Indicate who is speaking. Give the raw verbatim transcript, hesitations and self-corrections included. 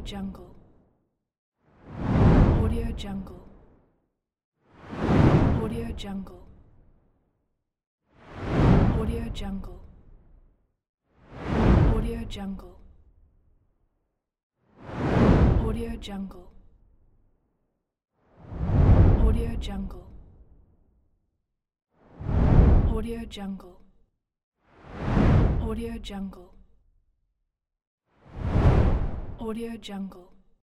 Speaker 1: Jungle. Audio Jungle. Audio Jungle. Audio Jungle. Audio Jungle. Audio Jungle. Audio Jungle. Audio Jungle. Audio Jungle. Audio Jungle.